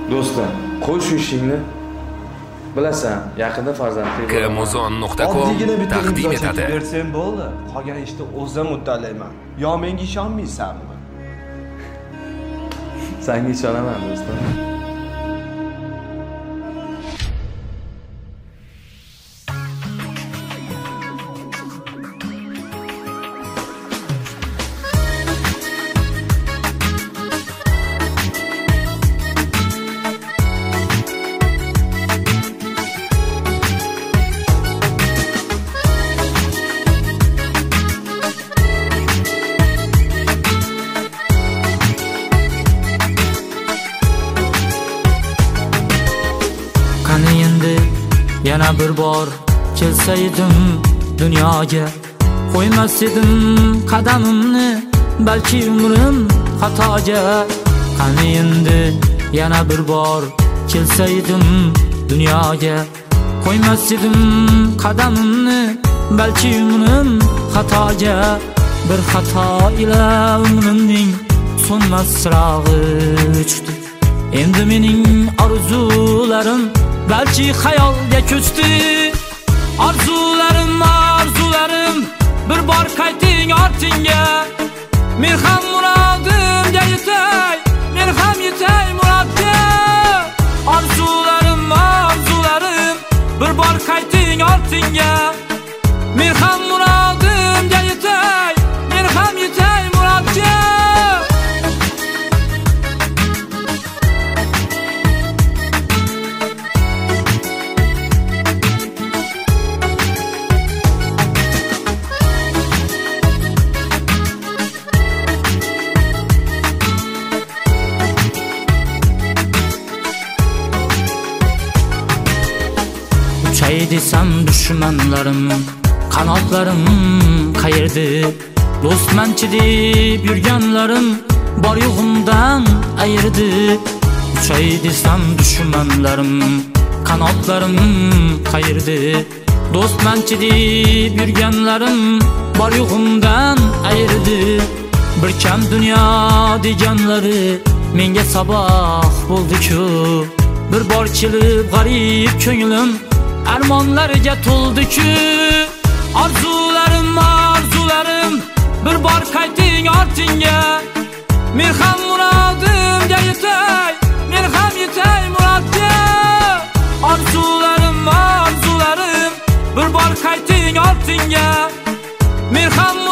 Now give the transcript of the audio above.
Do'stlar, qo'y shu ishingni. Bilasan, yaqinda farzandli bo'laman. Kmozon.com taqdim etadi. Bersang bo'ldi. Qolgan ishni o'zim uddalayman. Yo menga ishonmaysanmi? Senga ishonaman, do'stlar. Yana bir bor kelsaydim dunyoga, qo'ymas edim qadamimni balki umrim xatoga. Qani endi yana bir bor kelsaydim dunyoga, qo'ymas edim qadamimni balki umrim xatoga. Bir xato ila umrimning so'nmas chirog'i o'chdi. Endi mening orzularim balki xayolga ko'chdi. Orzularim bir bor qayting ortingga. Men ham murodimga yetay, men ham yetay murodga. Orzularim bir bor qayting ortingga. Men ham murodimga yetay, men ham yetay murodga. Uçay desem düşmanlarım, kanatlarım kayırdı. Dostmançı deyip yürgenlerim bar yoğumdan ayırdı. Uçay desem düşmanlarım, kanatlarım kayırdı. Dostmançı deyip yürgenlerim bar yoğumdan ayırdı. Bir kam dünya deganları menga sabah bo'ldi-ku. Bir bor kelib g'arib ko'nglim armonlarga to'ldi-ku. Orzularim bir bor qayting ortingga. Men ham murodimga yetay, men ham yetay murodga. Orzularim bir bor qayting ortingga. Men ham